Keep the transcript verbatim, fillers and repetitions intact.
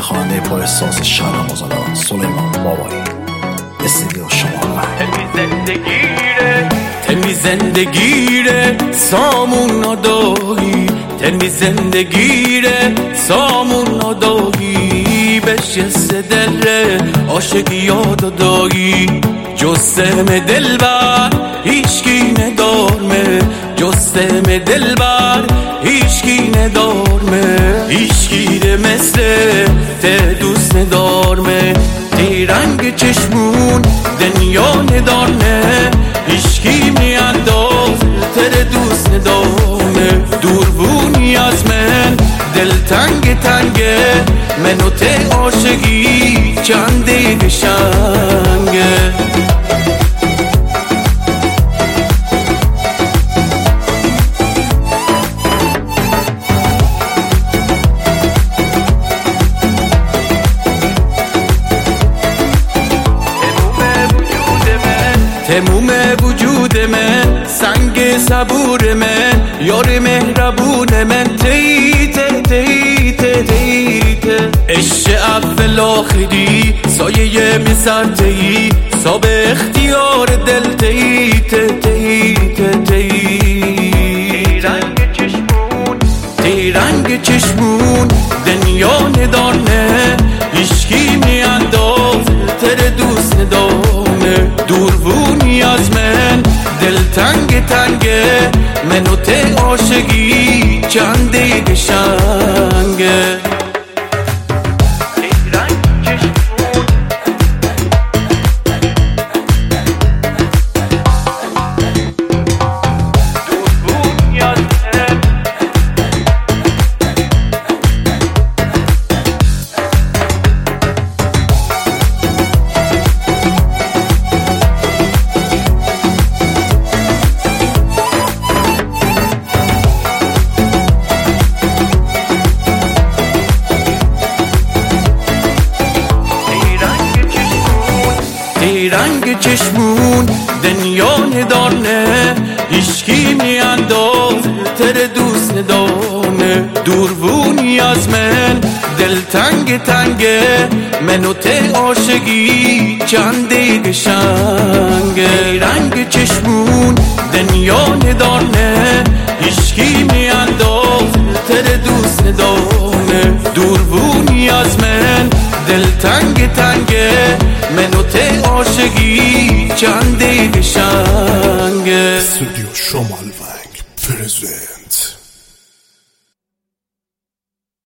خواننده پر احساس شهرام آزادان سلیمان بابایی. استودیو شمال تمی زندگیره تمی زندگیره سامون نداری، تمی زندگیره سامون نداری. بشست دل عاشقی یاد دایی، جسم دلبر هیچکی ندارمه، جسم دلبر هیچکی ندارمه. هیچکی ده مثل ته دوست ندارمه، تی رنگ چشمون دنیا ندارمه. هیچکی میانداز تر دوست ندارمه. دور بونی از من دل تنگ تنگه، منو ته عاشقی چنده قشنگه. تموم وجود من سنگ صبور من، یار مهربون من تیت تیت تیت. عشق اول آخری سایه میسرتهی، ساب اختیار دل تیت تیت تیت. رنگ چشمون تی رنگ چشمون دنیا ندارنه، هیچکی میانداز تر دوست ندارنه. دور بونی از من دل تنگ تنگه، منو ته عاشقی چنده قشنگه. تی رنگ چشمون دنیا ندارنه، هیچکی میانداز تر دوست ندارنه. دور بونی از من دل تنگ تنگه، منو ته عاشقی چنده قشنگه. تی رنگ چشمون دنیا ندارنه، هیچکی میانداز تر دوست ندارنه. دور بونی از من دل تنگ تنگه، منو ته عاشقی چنده قشنگه. استودیو شمال ونگ پرزنت.